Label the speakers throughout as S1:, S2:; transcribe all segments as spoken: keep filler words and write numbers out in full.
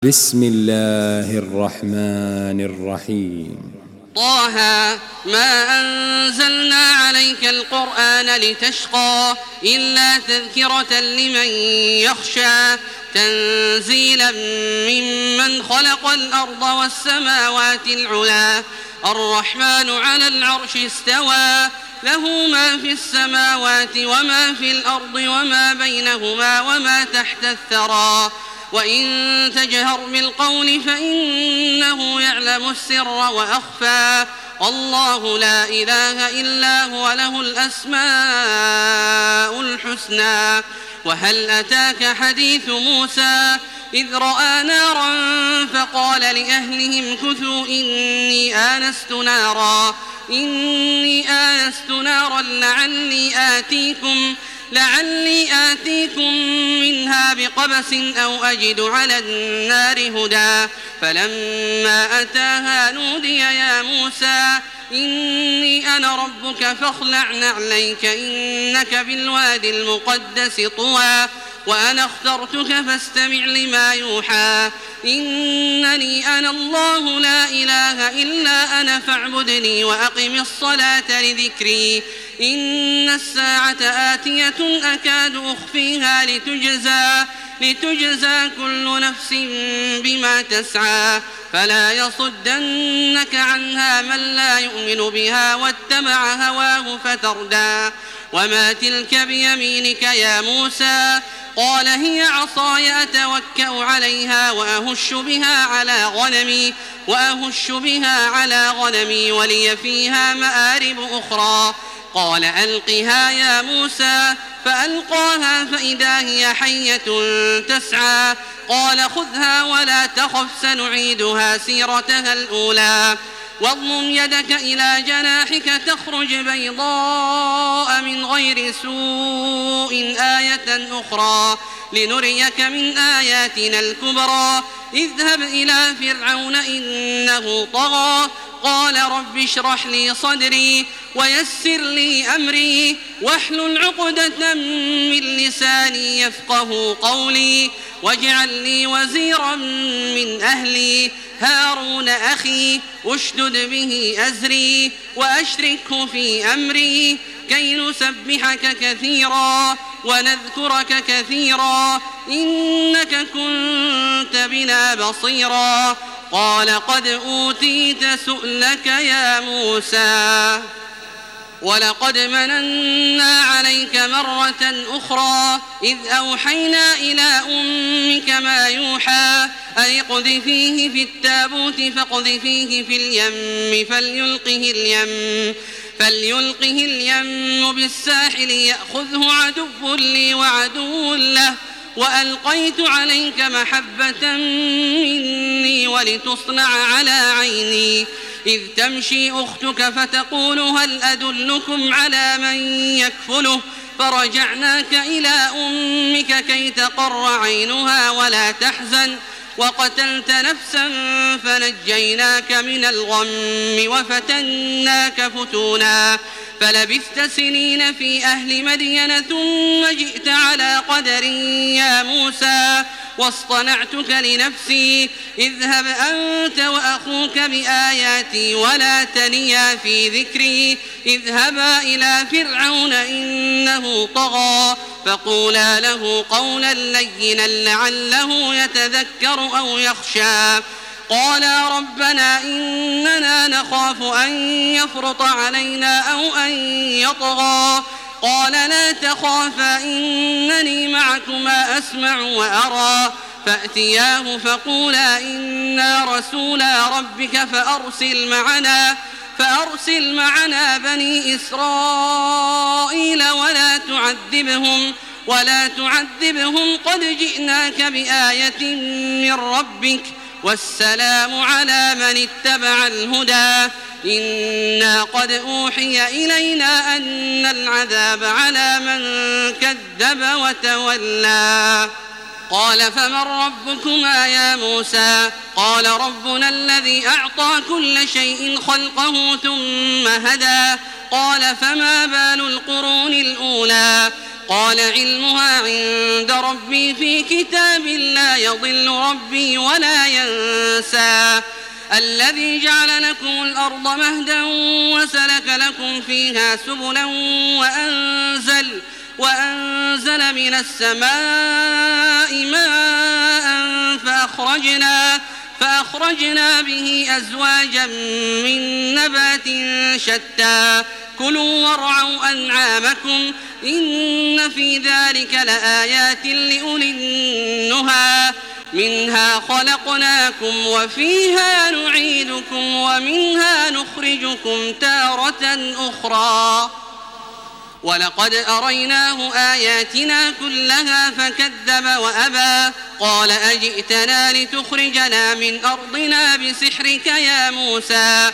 S1: بسم الله الرحمن الرحيم.
S2: طه ما أنزلنا عليك القرآن لتشقى إلا تذكرة لمن يخشى تنزيلا ممن خلق الأرض والسماوات العلا الرحمن على العرش استوى له ما في السماوات وما في الأرض وما بينهما وما تحت الثرى وإن تجهر بالقول فإنه يعلم السر وأخفى الله لا إله إلا هو له الأسماء الحسنى. وهل أتاك حديث موسى إذ رأى نارا فقال لأهلهم كثوا إني آنست نارا إني آنست نارا لعلي آتيكم لعلي آتيكم منها بقبس أو أجد على النار هدى فلما أتاها نودي يا موسى إني أنا ربك فاخلع نعليك إنك بالوادي المقدس طوى وأنا اخترتك فاستمع لما يوحى إنني أنا الله لا إله إلا أنا فاعبدني وأقم الصلاة لذكري إن الساعة آتية أكاد أخفيها لتجزى لتجزى كل نفس بما تسعى فلا يصدنك عنها من لا يؤمن بها واتبع هواه فتردى. وما تلك بيمينك يا موسى قال هي عصاي أتوكأ عليها وأهش بها على غنمي وأهش بها على غنمي ولي فيها مآرب أخرى قال ألقها يا موسى فألقاها فإذا هي حية تسعى قال خذها ولا تخف سنعيدها سيرتها الأولى واضمم يدك إلى جناحك تخرج بيضاء من غير سوء آية أخرى لنريك من آياتنا الكبرى اذهب إلى فرعون إنه طغى قال رب اشرح لي صدري ويسر لي أمري واحلل عقدة من لساني يفقه قولي واجعل لي وزيرا من أهلي هارون أخي اشدد به أزري وأشركه في أمري كي نسبحك كثيرا ونذكرك كثيرا إنك كنت بنا بصيرا قال قد أوتيت سؤلك يا موسى ولقد مننا عليك مرة أخرى إذ أوحينا إلى أمك ما يوحى أن اقذفيه في التابوت فاقذفيه في اليم فليلقه اليم فليلقه اليم بالساحل يأخذه عدو لي وعدو له وألقيت عليك محبة مني ولتصنع على عيني إذ تمشي أختك فتقول هل أدلكم على من يكفله فرجعناك إلى أمك كي تقر عينها ولا تحزن وقتلت نفسا فنجيناك من الغم وفتناك فتونا فلبثت سنين في أهل مدين ثم جئت على قدر يا موسى واصطنعتك لنفسي اذهب أنت وأخوك بآياتي ولا تنيا في ذكري اذهبا إلى فرعون إنه طغى فقولا له قولا لينا لعله يتذكر أو يخشى قالا ربنا إننا نخاف أن يفرط علينا أو أن يطغى قال لا تخافا إنني معكما أسمع وأرى فأتياه فقولا إنا رسولا ربك فأرسل معنا فأرسل معنا بني إسرائيل ولا تعذبهم ولا تعذبهم قد جئناك بآية من ربك والسلام على من اتبع الهدى إنا قد أوحي إلينا أن العذاب على من كذب وتولى قال فمن ربكما يا موسى قال ربنا الذي أعطى كل شيء خلقه ثم هدى قال فما بال القرون الأولى قال علمها عند ربي في كتاب لا يضل ربي ولا ينسى الذي جعل لكم الأرض مهدا وسلك لكم فيها سبلا وأنزل, وأنزل من السماء ماء فأخرجنا, فأخرجنا به أزواجا من نبات شتى كلوا وارعوا أنعامكم إن في ذلك لآيات لأولي النهى منها خلقناكم وفيها نعيدكم ومنها نخرجكم تارة أخرى ولقد أريناه آياتنا كلها فكذب وأبى قال أجئتنا لتخرجنا من أرضنا بسحرك يا موسى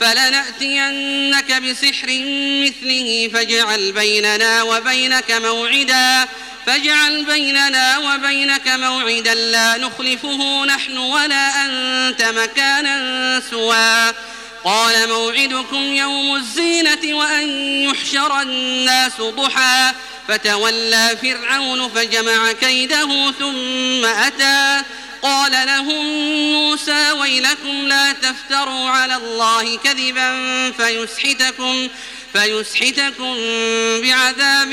S2: فلنأتينك بسحر مثله فاجعل بيننا وبينك موعدا فاجعل بيننا وبينك موعدا لا نخلفه نحن ولا أنت مكانا سوى قال موعدكم يوم الزينة وأن يحشر الناس ضحى فتولى فرعون فجمع كيده ثم أتى قال لهم موسى ويلكم لا تفتروا على الله كذبا فيسحتكم, فيسحتكم بعذاب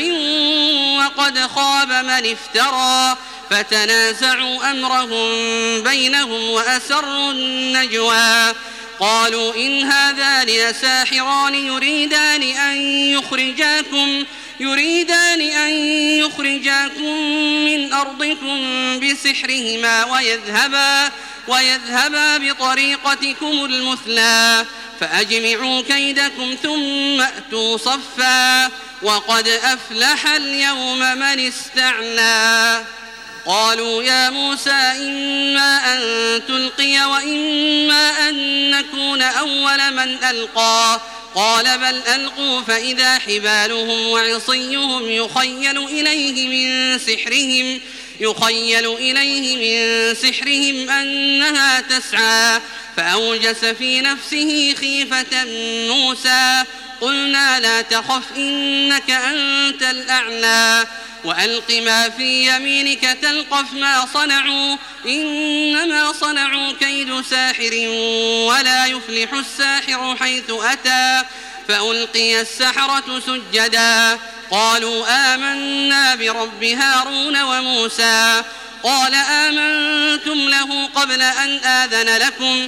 S2: وقد خاب من افترى فتنازعوا أمرهم بينهم وأسروا النجوى قالوا إن هذان لساحران يريدان أن يخرجاكم يريدان أن يخرجاكم من أرضكم بسحرهما ويذهبا, ويذهبا بطريقتكم المثلى فأجمعوا كيدكم ثم أتوا صفا وقد أفلح اليوم من استعلى قالوا يا موسى إما أن تلقي وإما أن نكون أول من ألقى قال بل ألقوا فإذا حبالهم وعصيهم يخيل إليه من سحرهم يخيل إليه من سحرهم أنها تسعى فأوجس في نفسه خيفة موسى قلنا لا تخف إنك أنت الأعلى وألق ما في يمينك تلقف ما صنعوا إنما صنعوا كيد ساحر ولا يفلح الساحر حيث أتى فألقي السحرة سجدا قالوا آمنا برب هارون وموسى قال آمنتم له قبل أن آذن لكم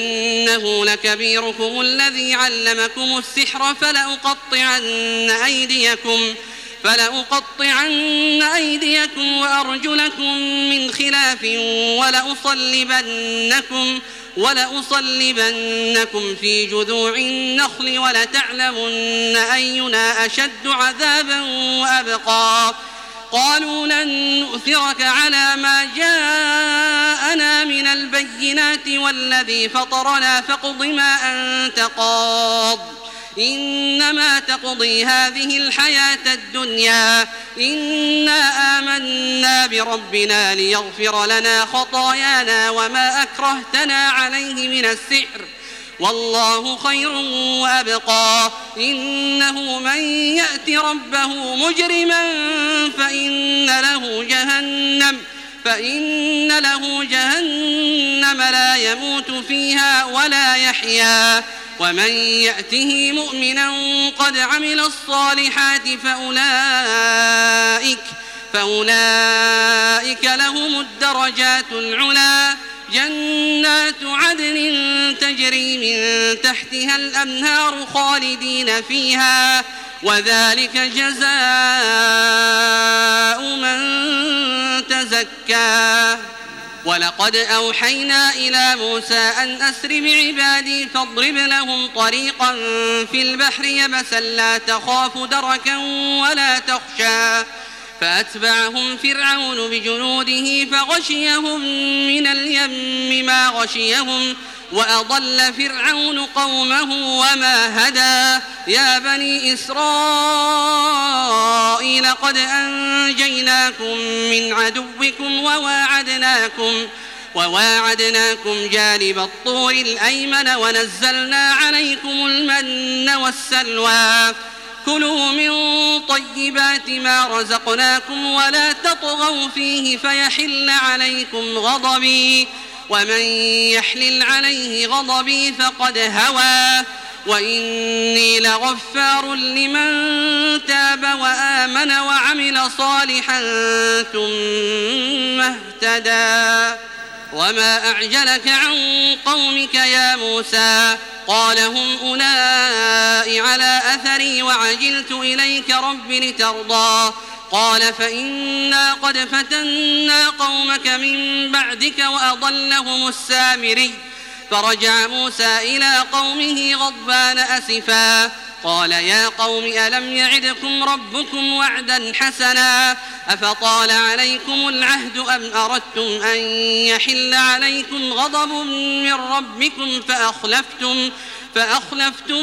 S2: إنه لكبيركم الذي علمكم السحر فلأقطعن أيديكم فلأقطعن أيديكم وأرجلكم من خلاف ولأصلبنكم, ولأصلبنكم في جذوع النخل ولتعلمن أينا أشد عذابا وأبقى قالوا لن نؤثرك على ما جاءنا من البينات والذي فطرنا فاقض ما أنت قاض إنما تقضي هذه الحياة الدنيا إنا آمنا بربنا ليغفر لنا خطايانا وما أكرهتنا عليه من السحر والله خير وأبقى إنه من يأت ربه مجرما فإن له جهنم فإن له جهنم لا يموت فيها ولا يحيا ومن يأته مؤمنا قد عمل الصالحات فأولئك, فأولئك لهم الدرجات العلى جنات عدن تجري من تحتها الأنهار خالدين فيها وذلك جزاء من تزكى ولقد أوحينا إلى موسى أن أسر بعبادي فاضرب لهم طريقا في البحر يبسا لا تخاف دركا ولا تخشى فأتبعهم فرعون بجنوده فغشيهم من اليم ما غشيهم وأضل فرعون قومه وما هدى يا بني إسرائيل قد أنجيناكم من عدوكم وواعدناكم وواعدناكم جانب الطور الأيمن ونزلنا عليكم المن والسلوى كلوا من طيبات ما رزقناكم ولا تطغوا فيه فيحل عليكم غضبي ومن يحلل عليه غضبي فقد هوى وإني لغفار لمن تاب وآمن وعمل صالحا ثم اهتدى. وما أعجلك عن قومك يا موسى؟ قال هم أولئك على أثري وعجلت إليك رب لترضى. قال فإنا قد فتنا قومك من بعدك وأضلهم السامري. فرجع موسى إلى قومه غضبان أسفا قال يا قوم ألم يعدكم ربكم وعدا حسنا أفطال عليكم العهد أم أردتم أن يحل عليكم غضب من ربكم فأخلفتم, فأخلفتم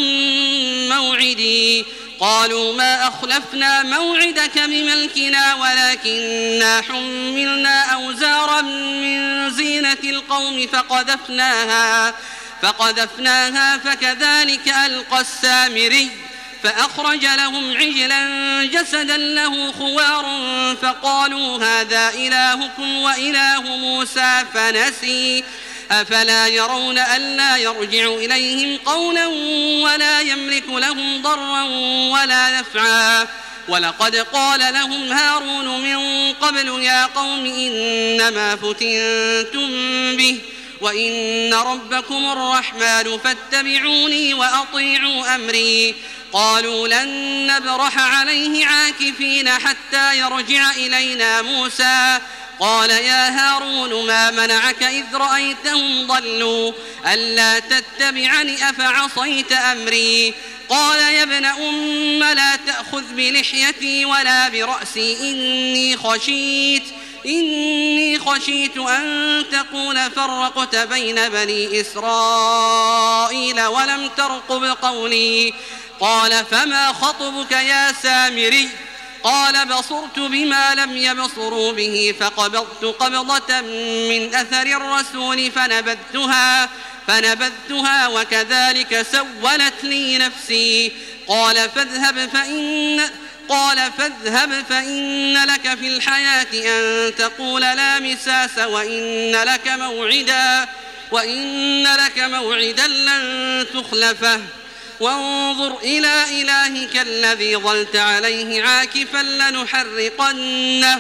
S2: موعدي. قالوا ما أخلفنا موعدك بملكنا ولكننا حملنا أوزارا من زينة القوم فقذفناها, فقذفناها فكذلك ألقى السامري. فأخرج لهم عجلا جسدا له خوار فقالوا هذا إلهكم وإله موسى فنسي. أفلا يرون ألا يرجع إليهم قولا ولا يملك لهم ضرا ولا نفعا. ولقد قال لهم هارون من قبل يا قوم إنما فتنتم به وإن ربكم الرحمن فاتبعوني وأطيعوا أمري. قالوا لن نبرح عليه عاكفين حتى يرجع إلينا موسى. قال يا هارون ما منعك إذ رأيتهم ضلوا ألا تتبعني أفعصيت أمري؟ قال يا ابن أم لا تأخذ بلحيتي ولا برأسي إني خشيت إني خشيت أن تقول فرقت بين بني إسرائيل ولم ترقب قولي. قال فما خطبك يا سامري؟ قال بصرت بما لم يبصروا به فقبضت قبضة من أثر الرسول فنبذتها, فنبذتها وكذلك سولت لي نفسي. قال فاذهب فإن قال فاذهب فإن لك في الحياة أن تقول لا مساس وإن لك موعدا وإن لك موعدا لن تخلفه وانظر إلى إلهك الذي ظلت عليه عاكفا لنحرقنه,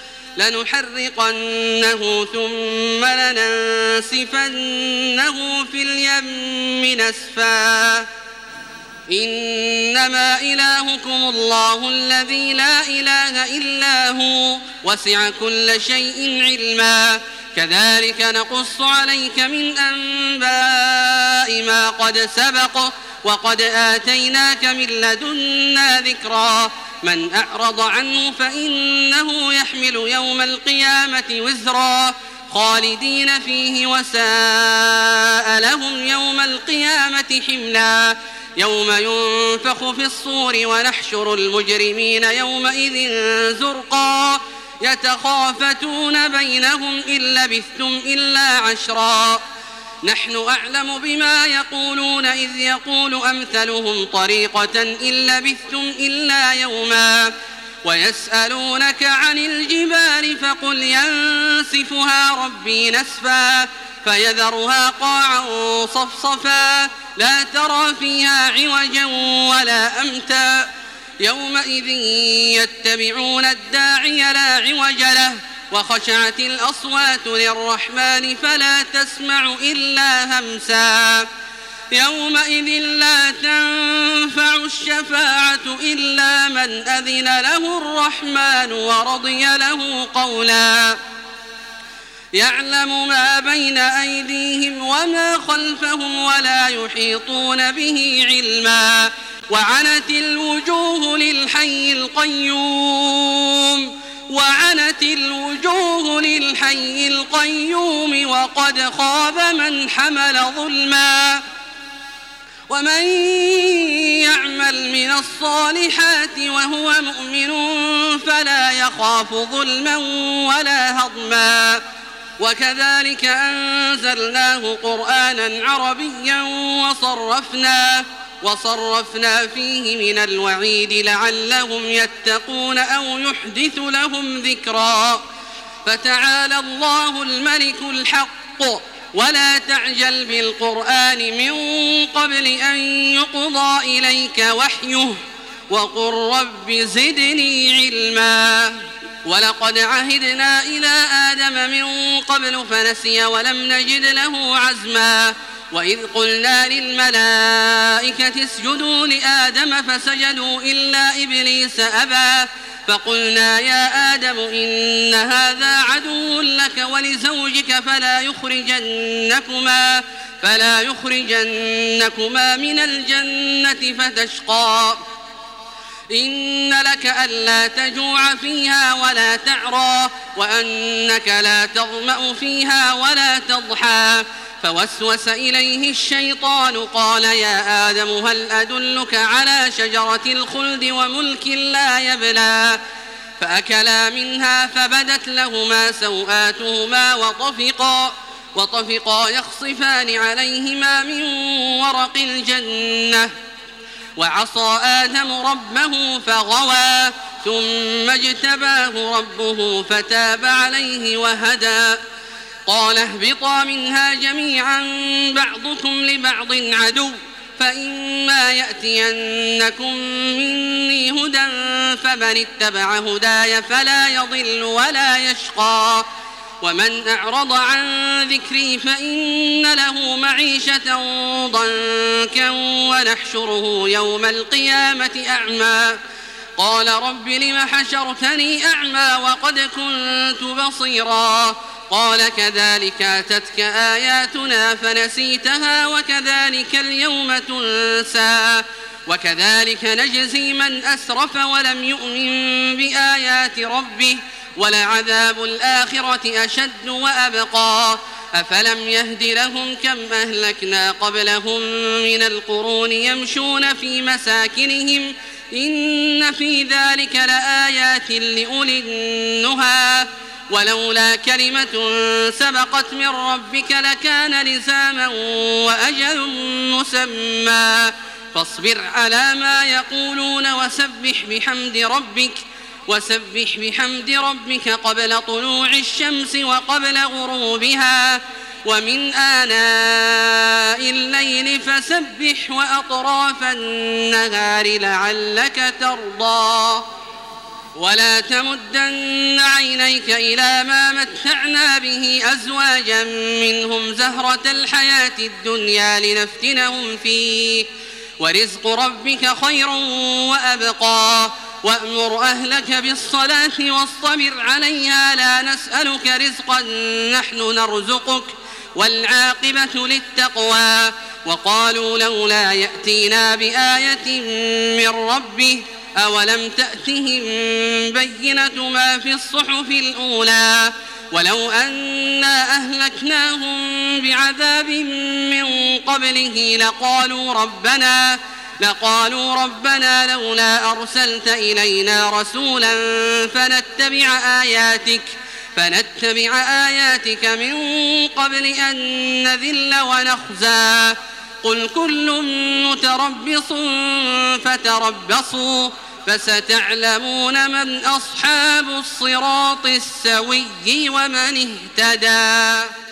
S2: لنحرقنه ثم لننسفنه في اليم نسفا. إنما إلهكم الله الذي لا إله إلا هو وسع كل شيء علما. كذلك نقص عليك من أنباء ما قد سبق وقد آتيناك من لدنا ذكرا. من أعرض عنه فإنه يحمل يوم القيامة وزرا خالدين فيه وساء لهم يوم القيامة حملا. يوم ينفخ في الصور ونحشر المجرمين يومئذ زرقا يتخافتون بينهم إن لبثتم إلا عشرا. نحن أعلم بما يقولون إذ يقول أمثلهم طريقة إن لبثتم إلا يوما. ويسألونك عن الجبال فقل ينسفها ربي نسفا فيذرها قاعا صفصفا لا ترى فيها عوجا ولا أمتا. يومئذ يتبعون الداعي لا عوج له وخشعت الأصوات للرحمن فلا تسمع إلا همسا. يومئذ لا تنفع الشفاعة إلا من أذن له الرحمن ورضي له قولا. يعلم ما بين أيديهم وما خلفهم ولا يحيطون به علما. وعنت الوجوه للحي القيوم وعنت الوجوه للحي القيوم وقد خاب من حمل ظلما. ومن يعمل من الصالحات وهو مؤمن فلا يخاف ظلما ولا هضما. وكذلك أنزلناه قرآنا عربيا وصرفنا وصرفنا فيه من الوعيد لعلهم يتقون أو يحدث لهم ذكرا. فتعالى الله الملك الحق ولا تعجل بالقرآن من قبل أن يقضى إليك وحيه وقل رب زدني علما. ولقد عهدنا إلى آدم من قبل فنسي ولم نجد له عزما. وإذ قلنا للملائكة اسجدوا لآدم فسجدوا إلا إبليس أبى فقلنا يا آدم إن هذا عدو لك ولزوجك فلا يخرجنكما فلا يخرجنكما من الجنة فتشقى. إن لك ألا تجوع فيها ولا تعرى وأنك لا تظمأ فيها ولا تضحى. فوسوس إليه الشيطان قال يا آدم هل أدلك على شجرة الخلد وملك لا يبلى. فأكلا منها فبدت لهما سوآتهما وطفقا وطفقا يخصفان عليهما من ورق الجنة. وعصى آدم ربه فغوى ثم اجتباه ربه فتاب عليه وهدى. قال اهبطا منها جميعا بعضكم لبعض عدو فإما يأتينكم مني هدى فمن اتبع هداي فلا يضل ولا يشقى. ومن أعرض عن ذكري فإن له معيشة ضنكا ونحشره يوم القيامة أعمى. قال رب لم حشرتني أعمى وقد كنت بصيرا. قال كذلك أتتك آياتنا فنسيتها وكذلك اليوم تنسى. وكذلك نجزي من أسرف ولم يؤمن بآيات ربه ولعذاب الآخرة أشد وأبقى. أفلم يهد لهم كم أهلكنا قبلهم من القرون يمشون في مساكنهم إن في ذلك لآيات لأولي النهى. ولولا كلمة سبقت من ربك لكان لزاما وأجل مسمى. فاصبر على ما يقولون وسبح بحمد ربك وسبح بحمد ربك قبل طلوع الشمس وقبل غروبها ومن آناء الليل فسبح وأطراف النهار لعلك ترضى. ولا تمدن عينيك إلى ما متعنا به أزواجا منهم زهرة الحياة الدنيا لنفتنهم فيه ورزق ربك خير وأبقى. وأمر أهلك بالصلاة واصطبر عليها لا نسألك رزقا نحن نرزقك والعاقبة للتقوى. وقالوا لولا يأتينا بآية من ربه أولم تأتهم بينة ما في الصحف الأولى. ولو أنا أهلكناهم بعذاب من قبله لقالوا ربنا لقالوا ربنا لولا أرسلت إلينا رسولا فنتبع آياتك فنتبع آياتك من قبل أن نذل ونخزى. قل كل متربص فتربصوا فستعلمون من أصحاب الصراط السوي ومن اهتدى.